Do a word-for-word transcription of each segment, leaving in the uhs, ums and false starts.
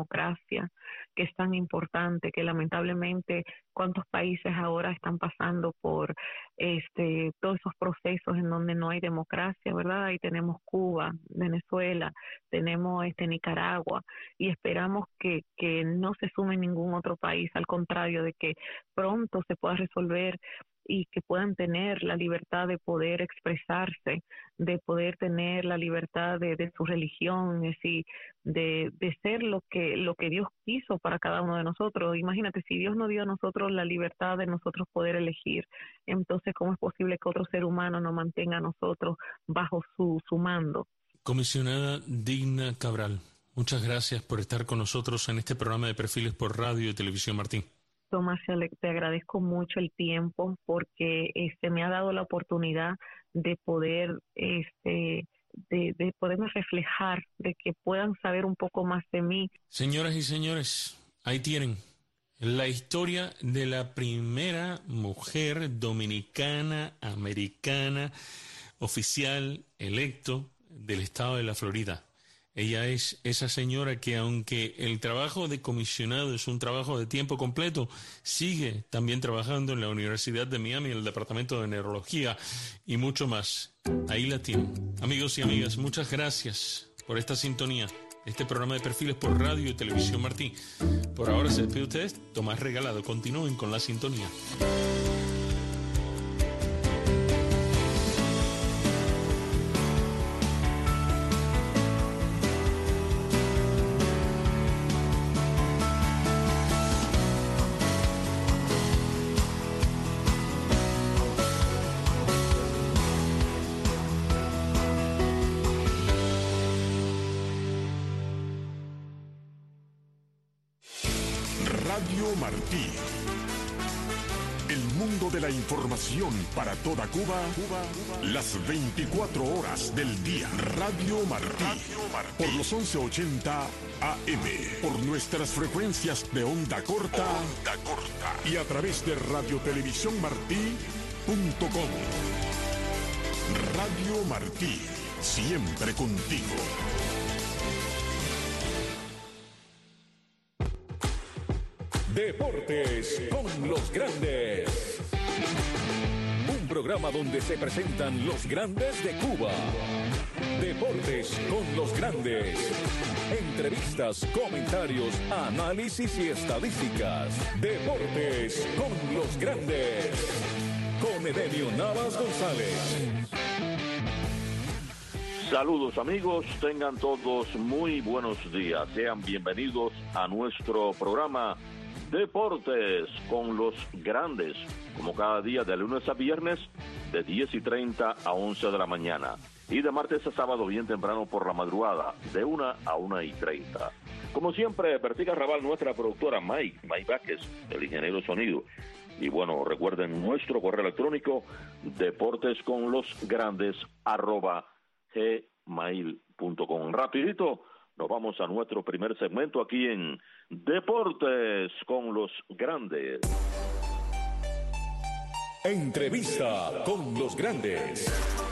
democracia, que es tan importante, que lamentablemente cuántos países ahora están pasando por este todos esos procesos en donde no hay democracia, ¿verdad? Ahí tenemos Cuba, Venezuela, tenemos este Nicaragua, y esperamos que, que no se sume ningún otro país, al contrario, de que pronto se pueda resolver y que puedan tener la libertad de poder expresarse, de poder tener la libertad de, de su religión, es decir, de, de ser lo que, lo que Dios quiso para cada uno de nosotros. Imagínate, si Dios nos dio a nosotros la libertad de nosotros poder elegir, entonces ¿cómo es posible que otro ser humano nos mantenga a nosotros bajo su, su mando? Comisionada Digna Cabral, muchas gracias por estar con nosotros en este programa de Perfiles por Radio y Televisión Martí. Tomás, te agradezco mucho el tiempo porque este me ha dado la oportunidad de poder este de, de poderme reflejar, de que puedan saber un poco más de mí. Señoras y señores, ahí tienen la historia de la primera mujer dominicana, americana, oficial electo del estado de la Florida. Ella es esa señora que, aunque el trabajo de comisionado es un trabajo de tiempo completo, sigue también trabajando en la Universidad de Miami, en el Departamento de Neurología y mucho más. Ahí la tienen. Amigos y amigas, muchas gracias por esta sintonía. Este programa de Perfiles por Radio y Televisión Martí. Por ahora se despide ustedes, Tomás Regalado. Continúen con la sintonía. Radio Martí. El mundo de la información para toda Cuba, Cuba, Cuba, las veinticuatro horas del día. Radio Martí. Radio Martí. Por los once ochenta A M. Por nuestras frecuencias de onda corta. Onda corta. Y a través de radio televisión martí punto com. Radio Martí. Siempre contigo. Deportes con los grandes. Un programa donde se presentan los grandes de Cuba. Deportes con los grandes. Entrevistas, comentarios, análisis y estadísticas. Deportes con los grandes. Con Edenio Navas González. Saludos amigos, tengan todos muy buenos días. Sean bienvenidos a nuestro programa Deportes con los grandes, como cada día de lunes a viernes de diez y treinta a once de la mañana y de martes a sábado bien temprano por la madrugada de una a una y treinta. Como siempre, Bertica Raval, nuestra productora, Mike, Mike Vázquez, el ingeniero de sonido. Y bueno, recuerden nuestro correo electrónico, deportes con los grandes arroba gmail punto com. Rapidito, nos vamos a nuestro primer segmento aquí en Deportes con los grandes. Entrevista con los grandes.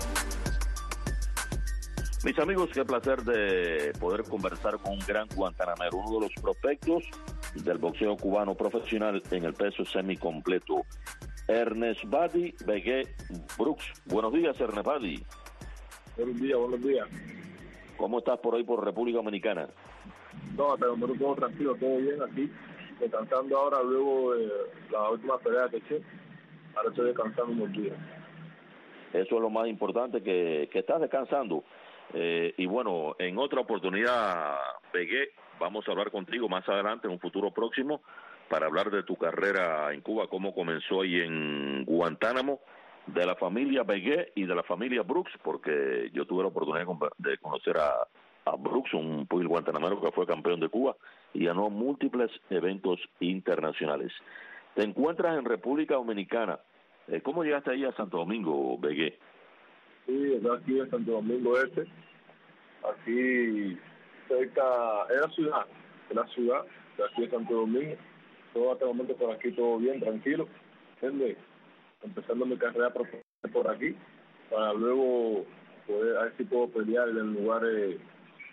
Mis amigos, qué placer de poder conversar con un gran guantanamero, uno de los prospectos del boxeo cubano profesional en el peso semicompleto, Ernest Badi Begué Brooks. Buenos días, Ernest Badi. Buenos días, buenos días. ¿Cómo estás por ahí por República Dominicana? No, pero todo tranquilo, todo bien aquí, descansando ahora luego de la última pelea que eché, ahora estoy descansando unos días. Eso es lo más importante, que, que estás descansando. Eh, y bueno, en otra oportunidad, Begué, vamos a hablar contigo más adelante, en un futuro próximo, para hablar de tu carrera en Cuba, cómo comenzó ahí en Guantánamo, de la familia Begué y de la familia Brooks, porque yo tuve la oportunidad de conocer a, a Brooks, un pugil guantanamero que fue campeón de Cuba y ganó múltiples eventos internacionales. Te encuentras en República Dominicana. Eh, ¿Cómo llegaste ahí a Santo Domingo, Begué? Sí, estoy aquí en Santo Domingo Este, aquí cerca, es la ciudad, es la ciudad de aquí de Santo Domingo. Todo hasta el momento por aquí, todo bien, tranquilo, ¿entiendes? Empezando mi carrera profesional por aquí, para luego poder, a ver si puedo pelear en lugares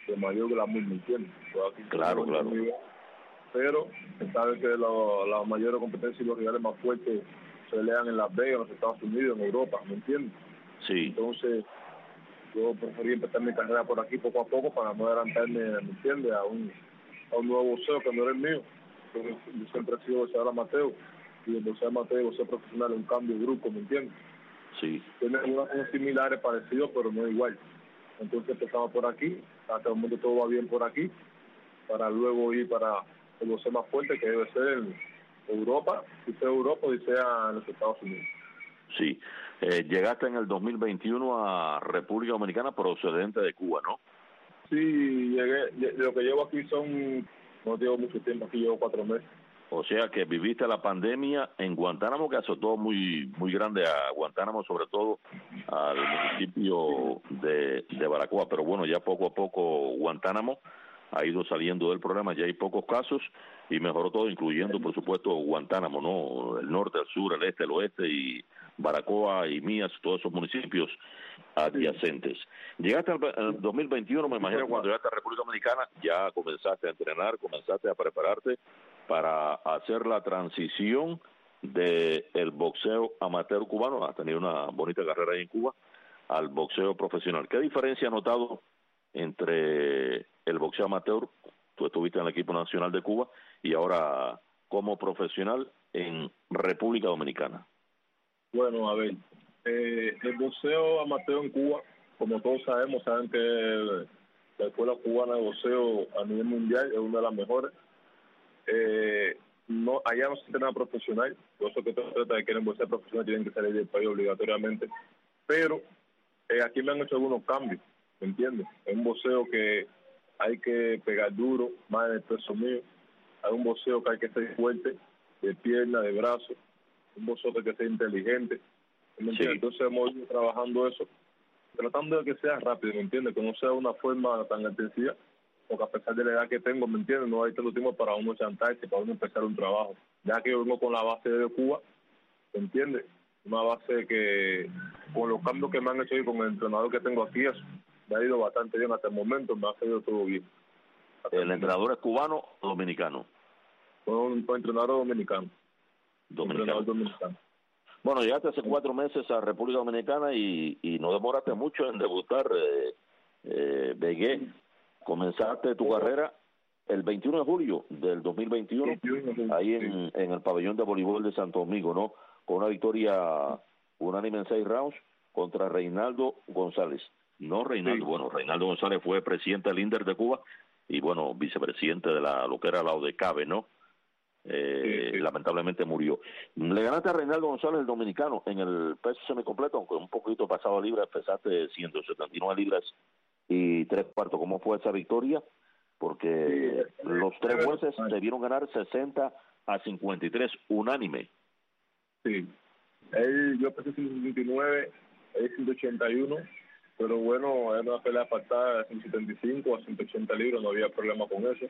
de mayor glamour, ¿me entiendes? Pues aquí Claro, claro. Nivel, pero se sabe que lo, la mayor competencia y los rivales más fuertes se lean en Las Vegas, en los Estados Unidos, en Europa, ¿me entiendes? Sí. Entonces, yo preferí empezar mi carrera por aquí poco a poco para no adelantarme, ¿me entiendes?, a un, a un nuevo boxeo que no era el mío. Yo, yo siempre he sido boxeador amateur, y el boxeo amateur y el boxeo profesional es un cambio brusco, ¿me entiendes? Sí. Tienen unos, unos similares, parecidos, pero no igual. Entonces empezamos por aquí, hasta el momento todo va bien por aquí, para luego ir para el boxeo más fuerte, que debe ser en Europa, si sea Europa o si sea en los Estados Unidos. Sí. Eh, llegaste en el dos mil veintiuno a República Dominicana procedente de Cuba, ¿no? Sí, llegué, lo que llevo aquí son, no llevo mucho tiempo, aquí llevo cuatro meses. O sea que viviste la pandemia en Guantánamo, que azotó muy muy grande a Guantánamo, sobre todo al municipio de, de Baracoa. Pero bueno, ya poco a poco Guantánamo ha ido saliendo del programa, ya hay pocos casos y mejoró todo, incluyendo por supuesto Guantánamo, ¿no? El norte, el sur, el este, el oeste y Baracoa y Mías, todos esos municipios adyacentes. Llegaste al dos mil veintiuno, me imagino, cuando llegaste a República Dominicana, ya comenzaste a entrenar, comenzaste a prepararte para hacer la transición de el boxeo amateur cubano, has tenido una bonita carrera ahí en Cuba, al boxeo profesional. ¿Qué diferencia has notado entre el boxeo amateur, tú estuviste en el equipo nacional de Cuba, y ahora como profesional en República Dominicana? Bueno, a ver, eh, el boxeo amateur en Cuba, como todos sabemos, saben que la escuela cubana de boxeo a nivel mundial es una de las mejores. Eh, no, allá no se entrena profesional, por eso que se trata de que quieren boxear profesional tienen que salir del país obligatoriamente, pero eh, aquí me han hecho algunos cambios, ¿me entiendes? Es un boxeo que hay que pegar duro, más en el peso mío, hay un boxeo que hay que ser fuerte, de pierna, de brazo, un boxeo que hay que ser inteligente, ¿me entiendes? Sí. Entonces hemos ido trabajando eso, tratando de que sea rápido, ¿me entiendes? Que no sea una forma tan intensiva, porque a pesar de la edad que tengo, ¿me entiendes? No hay tanto tiempo para uno chantarse, para uno empezar un trabajo. Ya que yo vengo con la base de Cuba, ¿me entiendes? Una base que, con los cambios que me han hecho y con el entrenador que tengo aquí, eso me ha ido bastante bien hasta el momento, me ha salido todo bien. ¿El, ¿El entrenador es cubano o dominicano? Un, un entrenador dominicano. Dominicano. Entrenador dominicano. Bueno, llegaste hace cuatro meses a República Dominicana y, y no demoraste mucho en debutar, eh, eh, Begué. Comenzaste tu carrera el veintiuno de julio del dos mil veintiuno, ahí en, en el pabellón de voleibol de Santo Domingo, ¿no? Con una victoria unánime en seis rounds contra Reinaldo González. No Reinaldo, sí. Bueno, Reinaldo González fue presidente del INDER de Cuba y, bueno, vicepresidente de la lo que era la O D C A B, ¿no? Eh, sí, sí. Lamentablemente murió. Le ganaste a Reinaldo González, el dominicano, en el peso semicompleto, aunque un poquito pasado a libras, pesaste ciento setenta y nueve libras y tres cuartos. ¿Cómo fue esa victoria? Porque sí, los tres jueces debieron ganar sesenta a cincuenta y tres, unánime. Sí, él, yo pesé ciento setenta y nueve, él ciento ochenta y uno, pero bueno, era una pelea pactada de ciento setenta y cinco a ciento ochenta libras, no había problema con eso.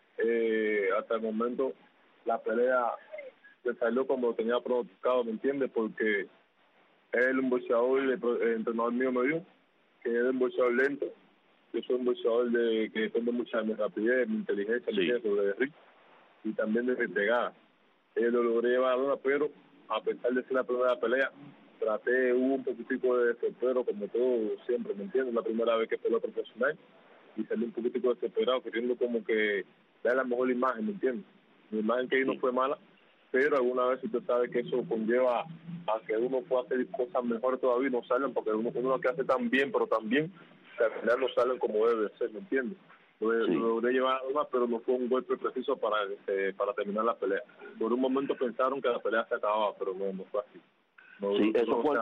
Eh, hasta el momento la pelea se salió como lo tenía pronosticado, ¿me entiendes? Porque él, un boxeador, el, el entrenador mío me dio, que es un boxeador lento. Yo soy un boxeador de, que depende mucho de mi rapidez, mi inteligencia, sí. mi sobre de ritmo, y también de mi pegada. Eh, lo logré llevar a lona, pero a pesar de ser la primera pelea, traté, hubo un poquitico de desespero, como todo siempre, ¿me entiendes? La primera vez que peleo profesional, y salí un poquitico desesperado, queriendo como que dar la mejor imagen, ¿me entiendes? Mi imagen que ahí no fue mala, pero alguna vez usted sabe que eso conlleva a que uno pueda hacer cosas mejores todavía y no salen, porque uno, uno que hace tan bien, pero tan bien, que al final no salen como debe ser, ¿me entiendes? Lo, sí. lo logré llevar a una, pero no fue un golpe preciso para eh, para terminar la pelea. Por un momento pensaron que la pelea se acababa, pero no, no fue así. No, sí, no, eso, no fue,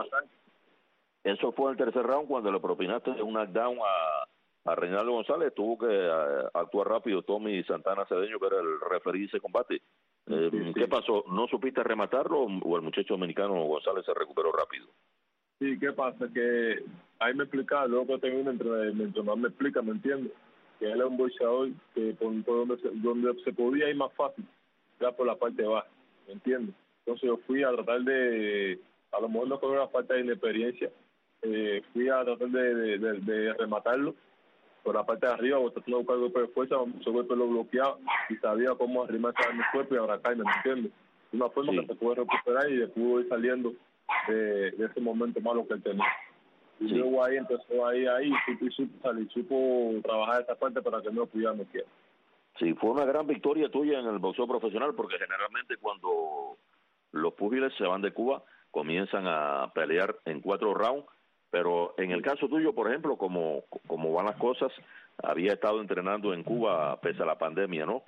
eso fue el tercer round cuando le propinaste un knockdown a, a Reinaldo González. Tuvo que uh, actuar rápido Tommy Santana Cedeño, que era el referí de ese combate. Eh, sí, sí. ¿Qué pasó? ¿No supiste rematarlo o el muchacho dominicano González se recuperó rápido? Sí, ¿qué pasa? Que ahí me explicaba, luego que terminé, mi entrenador me explica, ¿me entiendes? Que él es un boxeador que por, por donde, se, donde se podía ir más fácil, ya por la parte baja, ¿me entiendes? Entonces yo fui a tratar de, a lo mejor no con una falta de inexperiencia, eh, fui a tratar de, de, de, de rematarlo, por la parte de arriba, o tratando de buscar golpe de fuerza, ese golpe lo bloqueaba y sabía cómo arrimarse a mi cuerpo y abracarme, ¿me entiendes? De una forma sí. que se puede recuperar y pudo ir saliendo de, de ese momento malo que él tenía. Y sí. luego ahí empezó ahí, ahí, supo, supo salir, supo trabajar esa parte para que no pudiera no quiera. Sí, fue una gran victoria tuya en el boxeo profesional, porque generalmente cuando los púgiles se van de Cuba, comienzan a pelear en cuatro rounds, pero en el caso tuyo, por ejemplo, como, como van las cosas, había estado entrenando en Cuba pese a la pandemia, ¿no?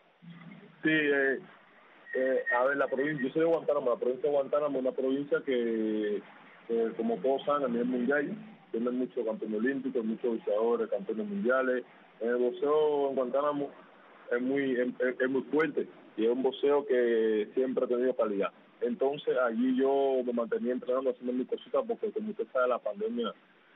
Sí, eh, eh, a ver, la provincia, yo soy de Guantánamo, la provincia de Guantánamo es una provincia que, eh, como todos saben, a nivel mundial, tiene muchos campeones olímpicos, muchos boxeadores, campeones mundiales. En el boxeo en Guantánamo es muy, es, es muy fuerte y es un boxeo que siempre ha tenido calidad. Entonces allí yo me mantenía entrenando, haciendo mis cositas, porque como usted sabe, la pandemia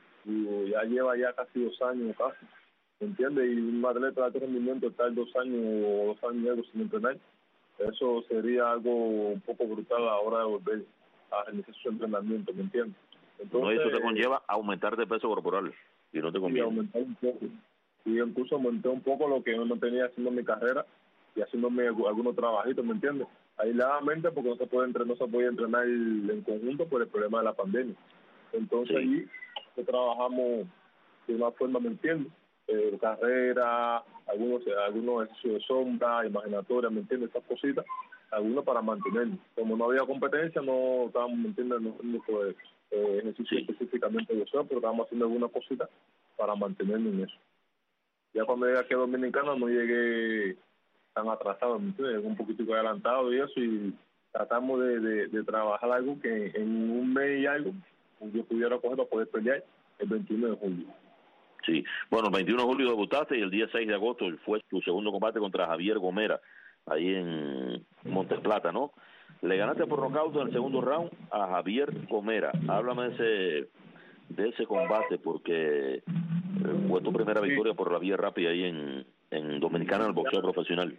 y ya lleva ya casi dos años casi, ¿me entiende? Y un atleta de alto rendimiento estar dos años o dos años y algo sin entrenar, eso sería algo un poco brutal a la hora de volver a realizar su entrenamiento, ¿me entiende? Entonces, no, eso te conlleva aumentar de peso corporal y no te conviene. Y aumentar un poco. Y incluso aumenté un poco lo que me mantenía haciendo mi carrera y haciéndome algunos trabajitos, ¿me entiendes? Aisladamente, porque no se puede entrenar, no se puede entrenar en conjunto por el problema de la pandemia. Entonces sí. allí que trabajamos de una forma, ¿me entiendes? Eh, carrera, algunos algunos ejercicios de sombra, imaginatoria, ¿me entiendes? Estas cositas, algunos para mantenernos. Como no había competencia, no estábamos, ¿me entiendes? No haciendo pues, eh, ejercicio sí. específicamente de eso, pero estábamos haciendo algunas cositas para mantenernos en eso. Ya cuando llegué aquí a Dominicana no llegué tan atrasado, ¿me entiendes? Llegué un poquitico adelantado y eso, y tratamos de, de, de trabajar algo que en un mes y algo yo pudiera coger para poder pelear el veintiuno de julio. Sí, bueno, el veintiuno de julio debutaste y el día seis de agosto fue tu segundo combate contra Javier Gomera, ahí en Monteplata, ¿no? Le ganaste por nocaut en el segundo round a Javier Gomera. Háblame de ese, de ese combate, porque fue tu primera victoria sí. por la vía rápida ahí en, en Dominicana, en el boxeo profesional.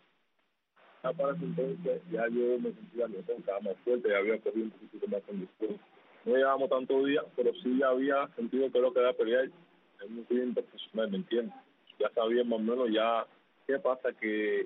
Ya para ese entonces ya yo me sentía mejor, estaba más fuerte, ya había cogido un poquito más condición. No llevábamos tantos días, pero sí ya había sentido que lo que era pelear es un cliente profesional, ¿me entiendes? Ya sabía más o menos ya qué pasa, que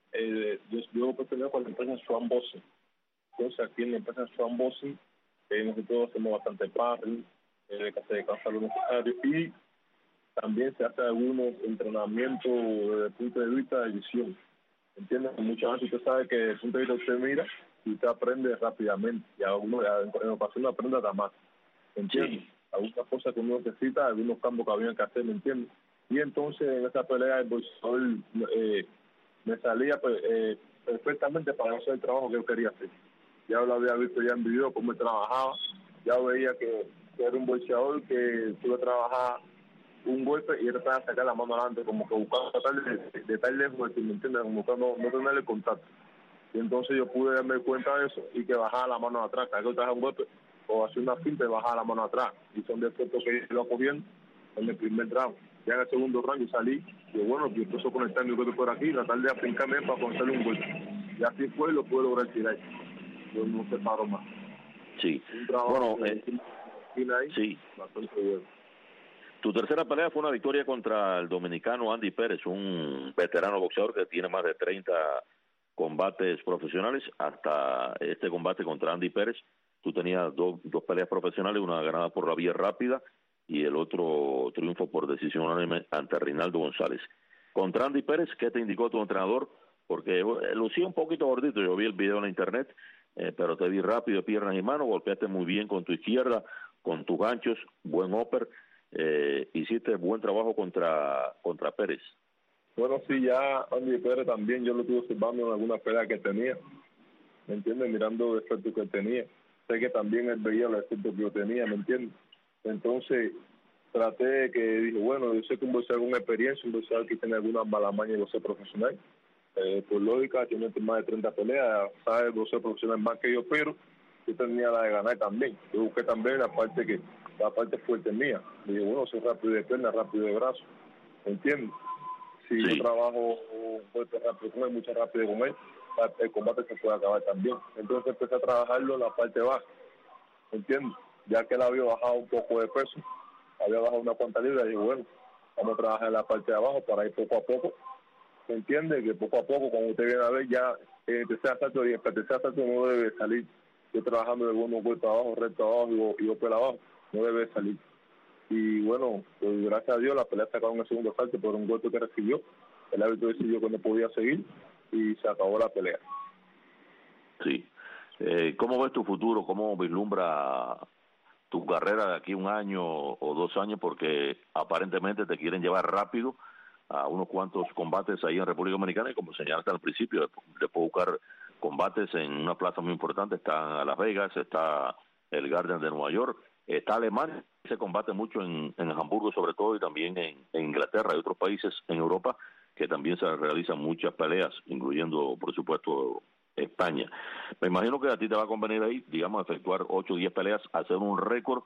eh, yo, yo pertenezco con la empresa Swan Boxing. Entonces aquí en la empresa Swan Boxing eh, nosotros hacemos bastante parring, eh, que se descansa lo necesario y también se hace algunos entrenamientos desde el punto de vista de visión. ¿Entiendes? Muchas veces usted sabe que desde el punto de vista usted mira y usted aprende rápidamente. Y a uno en ocasión aprende hasta más. ¿Entiendes? Sí. Algunas cosas que uno necesita, algunos cambios que había que hacer, ¿me entiendes? Y entonces en esa pelea el boxeador eh, me salía pues, eh, perfectamente para hacer el trabajo que yo quería hacer. Ya lo había visto ya en video cómo él trabajaba. Ya veía que, que era un boxeador que pudo trabajar un golpe y él trataba de sacar la mano adelante, como que buscaba tratar de, de, de estar lejos, ¿me entiendes? Como que no, no tenerle contacto. Y entonces yo pude darme cuenta de eso y que bajaba la mano atrás, cada vez que trabajaba un golpe o hacía una finta y bajaba la mano atrás. Y son de efectos que yo iba cogiendo en el primer round. Ya en el segundo round yo salí, y bueno, yo empecé a conectar mi golpe por aquí, tratar de afincarme para conectarle un golpe. Y así fue y lo pude lograr tirar. Yo no se paró más. Sí. Un trabajo bueno, eh, ahí, sí. bastante bueno. Tu tercera pelea fue una victoria contra el dominicano Andy Pérez, un veterano boxeador que tiene más de treinta combates profesionales. Hasta este combate contra Andy Pérez, tú tenías dos, dos peleas profesionales, una ganada por la vía rápida y el otro triunfo por decisión unánime ante Reinaldo González. Contra Andy Pérez, ¿qué te indicó tu entrenador? Porque lucía un poquito gordito, yo vi el video en la internet, eh, pero te vi rápido de piernas y manos, golpeaste muy bien con tu izquierda, con tus ganchos, buen upper. Eh, hiciste buen trabajo contra contra Pérez. Bueno, sí, ya Andy Pérez también yo lo estuve observando en alguna pelea que tenía, ¿me entiendes? Mirando los efectos que él tenía. Sé que también él veía los efectos que yo tenía, ¿me entiendes? Entonces traté de que dije, bueno, yo sé que un boxeador con experiencia, un boxeador que tiene alguna mala maña de boxeo profesional, eh, por lógica, tiene más de treinta peleas, sabe el boxeo profesional más que yo, pero yo tenía la de ganar también. Yo busqué también la parte que la parte fuerte mía. Y dije, bueno, soy rápido de pierna, rápido de brazo, ¿entiendes? Si sí. yo trabajo fuerte rápido con él, mucho rápido con él, el combate se puede acabar también. Entonces empecé a trabajarlo en la parte baja, ¿entiendes? Ya que él había bajado un poco de peso, había bajado una cuanta libra, y dije, bueno, vamos a trabajar en la parte de abajo para ir poco a poco, ¿me entiende? Que poco a poco, cuando usted viene a ver, ya en el tercer asalto y el tercer asalto no debe salir, yo trabajando de buenos golpes abajo, recto abajo y golpe abajo, no debe salir. Y bueno, pues gracias a Dios la pelea se acabó en el segundo asalto por un golpe que recibió, el árbitro decidió que no podía seguir y se acabó la pelea. Sí. Eh, ¿Cómo ves tu futuro? ¿Cómo vislumbra tu carrera de aquí un año o dos años? Porque aparentemente te quieren llevar rápido a unos cuantos combates ahí en República Dominicana y como señalaste al principio, después buscar combates en una plaza muy importante. Está Las Vegas, está el Garden de Nueva York, está Alemania, se combate mucho en, en Hamburgo sobre todo y también en, en Inglaterra y otros países en Europa que también se realizan muchas peleas, incluyendo por supuesto España. Me imagino que a ti te va a convenir ahí, digamos, efectuar ocho o diez peleas, hacer un récord,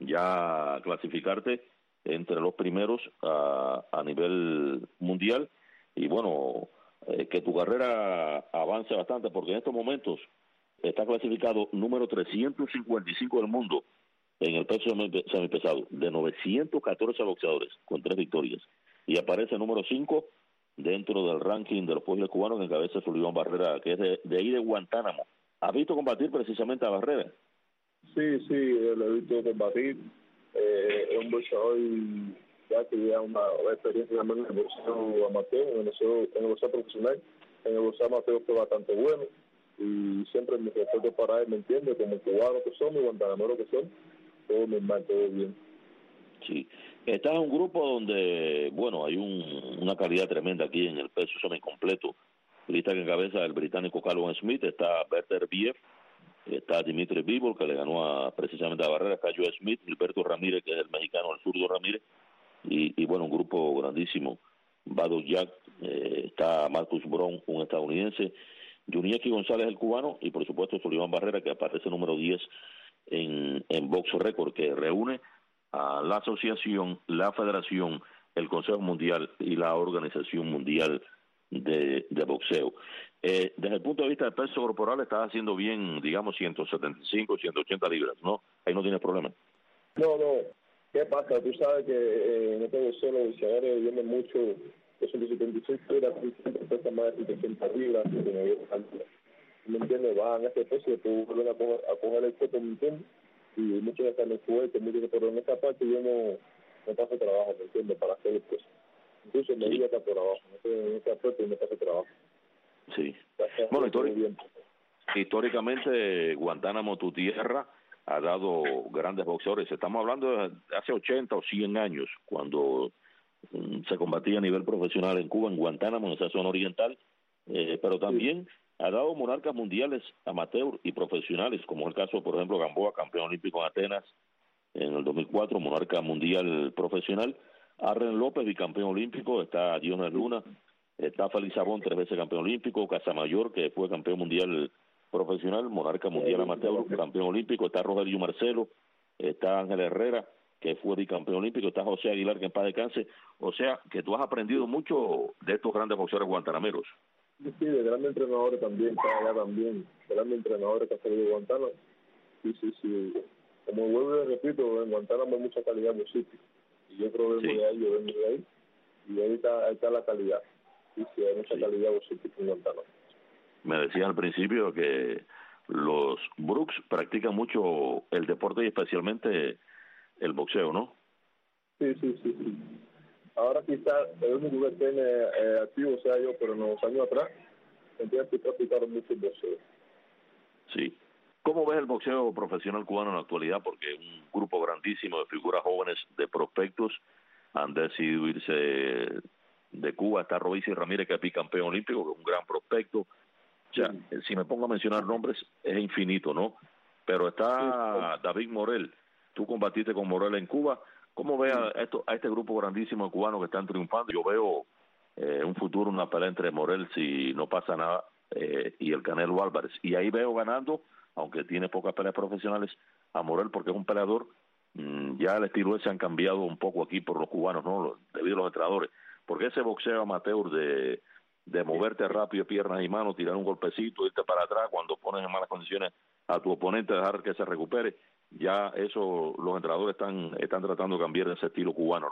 ya clasificarte entre los primeros a, a nivel mundial y bueno, eh, que tu carrera avance bastante, porque en estos momentos está clasificado número trescientos cincuenta y cinco del mundo en el peso semipesado, de novecientos catorce boxeadores con tres victorias, y aparece número cinco dentro del ranking de los pugiles cubanos que encabeza Sullivan Barrera, que es de, de ahí de Guantánamo. ¿Has visto combatir precisamente a Barrera? Sí, sí, lo he visto combatir. Eh, es un boxeador ya que ya una, una experiencia también en el boxeo amateur, en el boxeo, en el boxeo profesional. En el boxeo amateur fue bastante bueno y siempre me respeto para él, ¿me entiende? Como cubanos que son y guantanameros que son, todo normal, todo bien. Sí. Estás en un grupo donde, bueno, hay un, una calidad tremenda aquí en el peso semicompleto. Lista que encabeza el británico Callum Smith, está Berter Biev, está Dimitri Bivol, que le ganó a, precisamente a Barrera, está Joe Smith, Gilberto Ramírez, que es el mexicano, el zurdo Ramírez, y, y bueno, un grupo grandísimo. Bado Jack, eh, está Marcus Brown, un estadounidense, Junieki González, el cubano, y por supuesto Sullivan Barrera, que aparece número diez en, en Box Record, que reúne a la asociación, la federación, el Consejo Mundial y la Organización Mundial de, de Boxeo. Eh, desde el punto de vista del peso corporal, estás haciendo bien, digamos, ciento setenta y cinco, ciento ochenta libras, ¿no? Ahí no tienes problema. No, no. ¿Qué pasa? Tú sabes que eh, en este boxeo los boxeadores vienen mucho de ciento setenta y cinco libras, siempre pesan más de ciento ochenta libras, ¿me entiendes? Van a este peso y después vuelven a coger, a coger el cuerpo, ¿me entiendes? Y muchos están en fuerte, muchos, pero en esta parte yo no, no paso trabajo, ¿me entiendes? Para hacer el peso. Incluso me diga por abajo, en esta parte no paso trabajo. Sí. Bueno, históric, históricamente Guantánamo, tu tierra, ha dado grandes boxeadores. Estamos hablando de hace ochenta o cien años, cuando um, se combatía a nivel profesional en Cuba, en Guantánamo, en esa zona oriental, eh, pero también sí ha dado monarcas mundiales amateur y profesionales, como es el caso, por ejemplo, Gamboa, campeón olímpico en Atenas en el dos mil cuatro, monarca mundial profesional, Arlen López, bicampeón olímpico, está Dioner Luna, está Félix Sabón, tres veces campeón olímpico, Casamayor, que fue campeón mundial profesional, monarca mundial amateur, campeón olímpico, está Rogelio Marcelo, está Ángel Herrera, que fue bicampeón olímpico, está José Aguilar, que en paz descanse. O sea, que tú has aprendido mucho de estos grandes boxeadores guantanameros. Sí, de grandes entrenadores también, está allá también, de grandes entrenadores que han salido de Guantánamo. Sí, sí, sí. Como vuelvo y repito, en Guantánamo hay mucha calidad música. Y yo creo que vengo sí de ahí, yo vengo de ahí. Y ahí está, ahí está la calidad. Sí, sí, hay mucha sí calidad música en Guantánamo. Me decías al principio que los Brooks practican mucho el deporte y especialmente el boxeo, ¿no? Sí, sí, sí, sí. Ahora quizás el único que tiene eh, activo sea yo, pero en los años atrás tendría que practicar mucho el boxeo. Sí. ¿Cómo ves el boxeo profesional cubano en la actualidad? Porque un grupo grandísimo de figuras jóvenes, de prospectos, han decidido irse de Cuba. Está Royce Ramírez, que es bicampeón olímpico, que es un gran prospecto. O sea, sí, si me pongo a mencionar nombres, es infinito, ¿no? Pero está sí, David Morel. Tú combatiste con Morel en Cuba. ¿Cómo ves a, esto, a este grupo grandísimo de cubanos que están triunfando? Yo veo eh, un futuro, una pelea entre Morel, si no pasa nada, eh, y el Canelo Álvarez. Y ahí veo ganando, aunque tiene pocas peleas profesionales, a Morel, porque es un peleador. Mmm, ya el estilo ese han cambiado un poco aquí por los cubanos, ¿no? Debido a los entrenadores. Porque ese boxeo amateur de, de moverte rápido, piernas y manos, tirar un golpecito, irte para atrás cuando pones en malas condiciones a tu oponente, dejar que se recupere, ya eso los entrenadores están están tratando de cambiar ese estilo cubano, ¿no?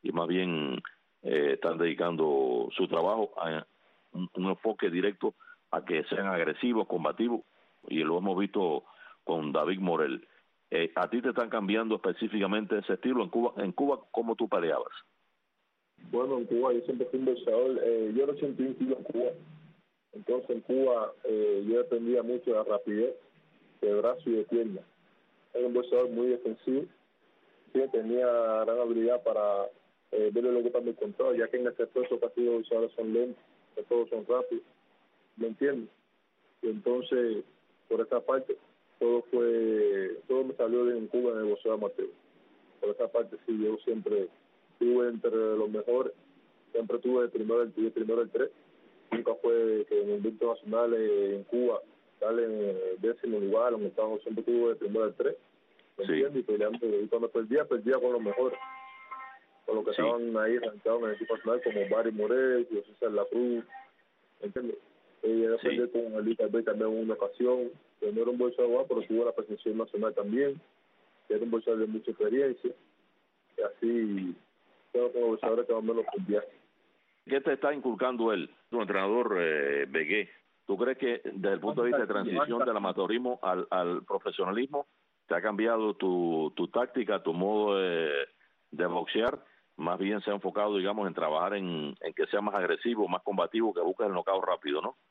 y más bien eh, están dedicando su trabajo a un, un enfoque directo a que sean agresivos, combativos, y lo hemos visto con David Morel. Eh, ¿A ti te están cambiando específicamente ese estilo? En Cuba, en Cuba ¿cómo tú peleabas? Bueno, en Cuba yo siempre fui un boxeador, eh, yo era ochenta y un kilos en Cuba, entonces en Cuba eh, yo dependía mucho de la rapidez, de brazo y de pierna. Era un boxeador muy defensivo, sí, tenía gran habilidad para eh, verle lo que está mi control, ya que en este peso casi los boxeadores son lentos, que todos son rápidos, ¿me entiendes? Y entonces, por esta parte, todo fue, todo me salió bien en Cuba en el boxeo amateur. Por esta parte sí, yo siempre estuve entre los mejores, siempre tuve el primero el, el primero el tres, nunca fue que en el invicto nacional en Cuba sale en el décimo lugar, en Estados Unidos siempre tuve el primero el tres, ¿me sí. entiendes? Y, peleando, y cuando perdía, perdía con los mejores, con los que sí. estaban ahí rankeados en el equipo nacional, como Barry Morel, José César La Cruz, ¿me entiendes? Y yo sí. peleé con Elita B también en una ocasión, que no era un boxeador, pero tuvo la presencia nacional también, que era un boxeador de mucha experiencia, y así tengo como boxeadores que más o menos perdía. ¿Qué te está inculcando él, tu entrenador eh, Begué? ¿Tú crees que desde el punto de vista de transición del amateurismo al, al profesionalismo te ha cambiado tu, tu táctica, tu modo de, de boxear? Más bien se ha enfocado, digamos, en trabajar en, en que sea más agresivo, más combativo, que busque el knockout rápido, ¿no?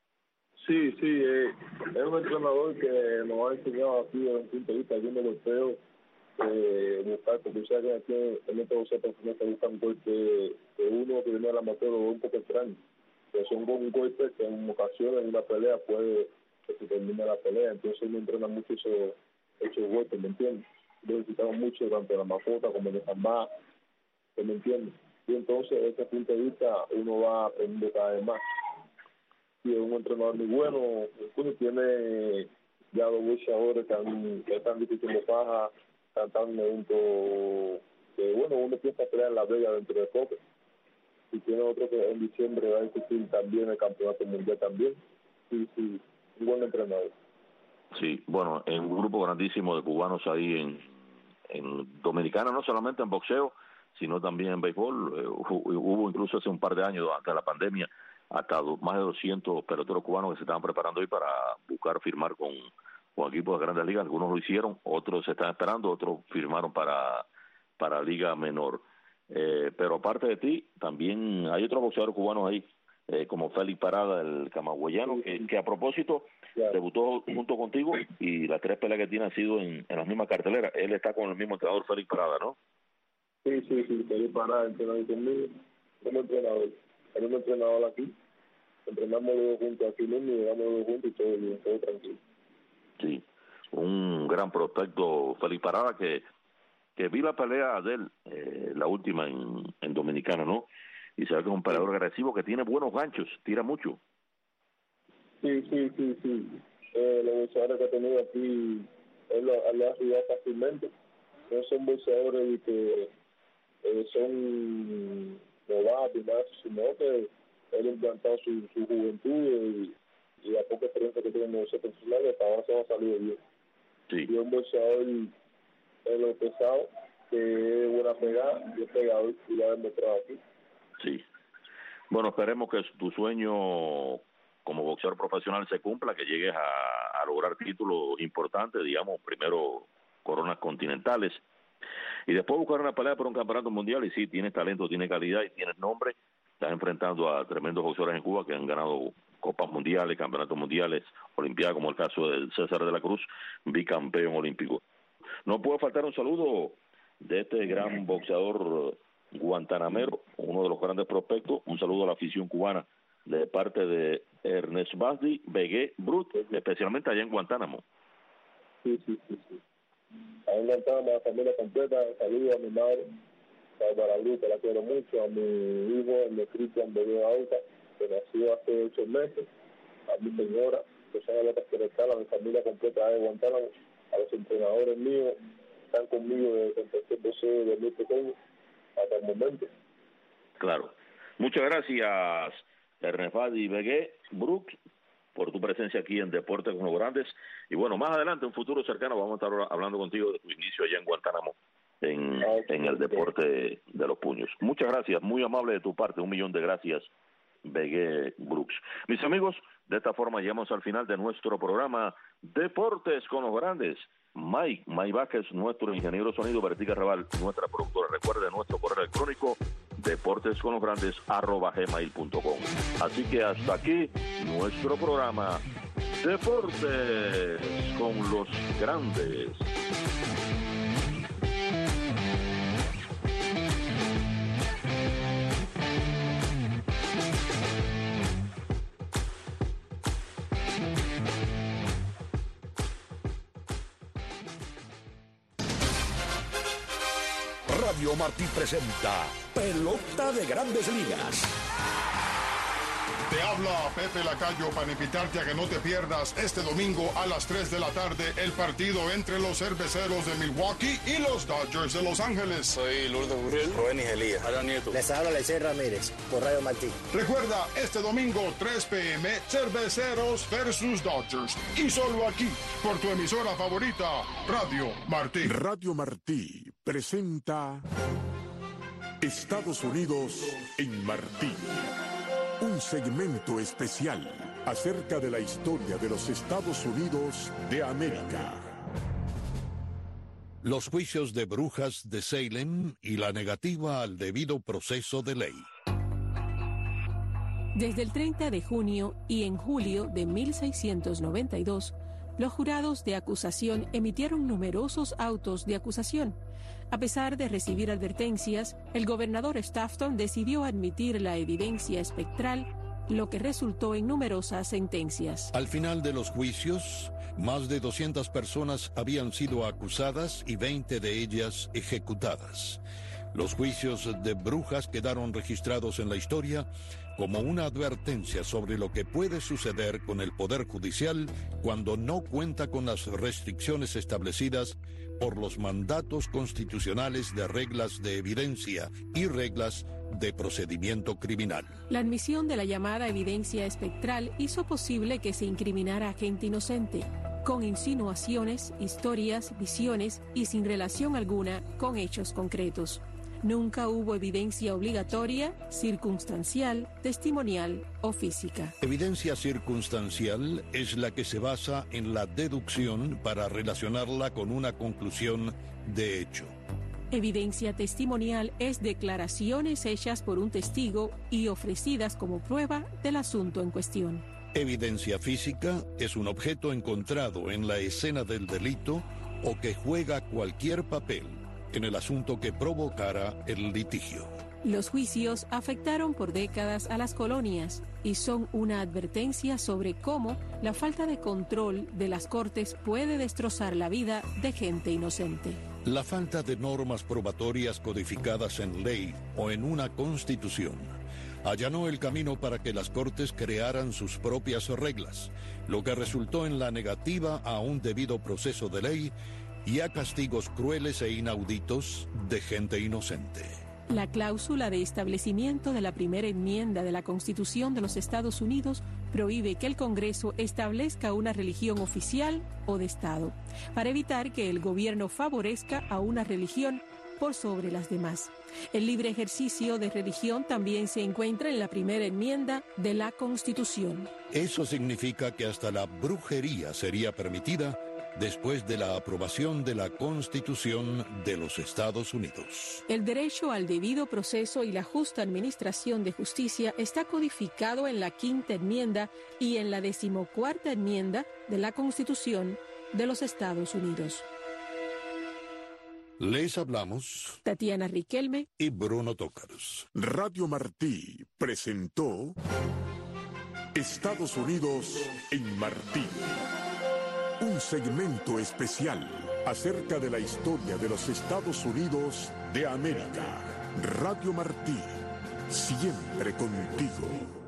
Sí, sí, eh, es un entrenador que nos ha enseñado aquí desde un punto de vista de un golpeo, eh, buscar, porque usted sabe que aquí en este boxeo profesional se buscan golpes de uno que viene al amateur o un poco extraño, que son un golpe que en ocasiones en una pelea puede que se termine la pelea, entonces uno entrena mucho esos, esos golpes, ¿me entiendes? Lo necesitamos mucho tanto en la mascota como en el jambá, ¿me entiendes? Y entonces desde ese punto de vista uno va aprendiendo cada vez más. Y es un entrenador muy bueno, incluso tiene ya dos boxeadores que, han, que están discutiendo paja, cantando un evento que, bueno, uno empieza a pelear en La Vega dentro de poco. Y tiene otro que en diciembre va a discutir también el campeonato mundial también. Sí, sí, un buen entrenador. Sí, bueno, en un grupo grandísimo de cubanos ahí en, en Dominicana, no solamente en boxeo, sino también en béisbol. Eh, hubo incluso hace un par de años, durante la pandemia, hasta do, más de doscientos peloteros cubanos que se estaban preparando hoy para buscar firmar con, con equipos de grandes ligas. Algunos lo hicieron, otros se están esperando, otros firmaron para, para liga menor. Eh, pero aparte de ti, también hay otros boxeadores cubanos ahí, eh, como Félix Parada, el camagüeyano, que, que a propósito claro. debutó junto contigo y las tres peleas que tiene han sido en, en las mismas carteleras. Él está con el mismo entrenador, Félix Parada, ¿no? Sí, sí, sí, Félix Parada, entrenador conmigo, como entrenador. El mismo entrenador aquí. Entrenamos los dos juntos aquí mismo y llegamos los dos juntos y todo bien, todo tranquilo. Sí, un gran prospecto, Félix Parada, que que vi la pelea de él, eh, la última en, en Dominicana, ¿no? Y se ve que es un peleador agresivo que tiene buenos ganchos, tira mucho. Sí, sí, sí, sí. Eh, los boxeadores que ha tenido aquí, él lo, lo ha ayudado fácilmente. No son boxeadores que eh, son novatos, nada, sino que él ha implantado su, su juventud y, y la poca experiencia que tiene en los boxeo profesional, hasta ahora se va a salir bien. Sí. Y un boxeador en lo pesado, que es buena pegada, y es pegado y lo ha demostrado aquí. Sí. Bueno, esperemos que tu sueño como boxeador profesional se cumpla, que llegues a, a lograr títulos importantes, digamos, primero coronas continentales, y después buscar una pelea por un campeonato mundial. Y sí, tienes talento, tienes calidad y tienes nombre. Estás enfrentando a tremendos boxeadores en Cuba que han ganado copas mundiales, campeonatos mundiales, olimpiadas, como el caso de César de la Cruz, bicampeón olímpico. No puede faltar un saludo de este gran boxeador guantanamero, uno de los grandes prospectos. Un saludo a la afición cubana de parte de Ernest Basdi, Begué, Brut, especialmente allá en Guantánamo. Sí, sí, sí, sí. Allá en Guantánamo, a la familia completa, saludo a mi madre, Bárbara Brut, que la quiero mucho, a mi hijo, el de Cristian Begué Auta, que nació hace ocho meses, a mi señora, que son a las que están, a mi familia completa de Guantánamo, a los entrenadores míos, están conmigo desde que empecé el boxeo de muy pequeño hasta el momento. Claro. Muchas gracias, Ernest Basdi Begué, Brook, por tu presencia aquí en Deportes con los Grandes. Y bueno, más adelante, en un futuro cercano, vamos a estar hablando contigo de tu inicio allá en Guantánamo, en, en el deporte de los puños. Muchas gracias, muy amable de tu parte, un millón de gracias, Begué Brooks. Mis amigos, de esta forma llegamos al final de nuestro programa Deportes con los Grandes. Mike, Mike Vázquez, nuestro ingeniero de sonido, Vertica Raval, nuestra productora. Recuerde nuestro correo electrónico, deportesconlosgrandes arroba gmail punto com. Así que hasta aquí nuestro programa Deportes con los Grandes. Radio Martí presenta Pelota de Grandes Ligas. Te habla Pepe Lacayo para invitarte a que no te pierdas este domingo a las tres de la tarde el partido entre los Cerveceros de Milwaukee y los Dodgers de Los Ángeles. Soy Lourdes Burriel, Rubén Elías, Alan Nieto. Les habla Lecey Ramírez por Radio Martí. Recuerda, este domingo tres p m Cerveceros versus Dodgers. Y solo aquí, por tu emisora favorita, Radio Martí. Radio Martí presenta Estados Unidos en Martí. Un segmento especial acerca de la historia de los Estados Unidos de América. Los juicios de brujas de Salem y la negativa al debido proceso de ley. Desde el treinta de junio y en julio de mil seiscientos noventa y dos, los jurados de acusación emitieron numerosos autos de acusación. A pesar de recibir advertencias, el gobernador Stafford decidió admitir la evidencia espectral, lo que resultó en numerosas sentencias. Al final de los juicios, más de doscientas personas habían sido acusadas y veinte de ellas ejecutadas. Los juicios de brujas quedaron registrados en la historia como una advertencia sobre lo que puede suceder con el Poder Judicial cuando no cuenta con las restricciones establecidas por los mandatos constitucionales de reglas de evidencia y reglas de procedimiento criminal. La admisión de la llamada evidencia espectral hizo posible que se incriminara a gente inocente, con insinuaciones, historias, visiones y sin relación alguna con hechos concretos. Nunca hubo evidencia obligatoria, circunstancial, testimonial o física. Evidencia circunstancial es la que se basa en la deducción para relacionarla con una conclusión de hecho. Evidencia testimonial es declaraciones hechas por un testigo y ofrecidas como prueba del asunto en cuestión. Evidencia física es un objeto encontrado en la escena del delito o que juega cualquier papel en el asunto que provocara el litigio. Los juicios afectaron por décadas a las colonias y son una advertencia sobre cómo la falta de control de las cortes puede destrozar la vida de gente inocente. La falta de normas probatorias codificadas en ley o en una constitución allanó el camino para que las cortes crearan sus propias reglas, lo que resultó en la negativa a un debido proceso de ley y a castigos crueles e inauditos de gente inocente. La cláusula de establecimiento de la primera enmienda de la Constitución de los Estados Unidos prohíbe que el Congreso establezca una religión oficial o de Estado, para evitar que el gobierno favorezca a una religión por sobre las demás. El libre ejercicio de religión también se encuentra en la primera enmienda de la Constitución. Eso significa que hasta la brujería sería permitida después de la aprobación de la Constitución de los Estados Unidos. El derecho al debido proceso y la justa administración de justicia está codificado en la quinta enmienda y en la decimocuarta enmienda de la Constitución de los Estados Unidos. Les hablamos Tatiana Riquelme y Bruno Tócaros. Radio Martí presentó Estados Unidos en Martí. Un segmento especial acerca de la historia de los Estados Unidos de América. Radio Martí, siempre contigo.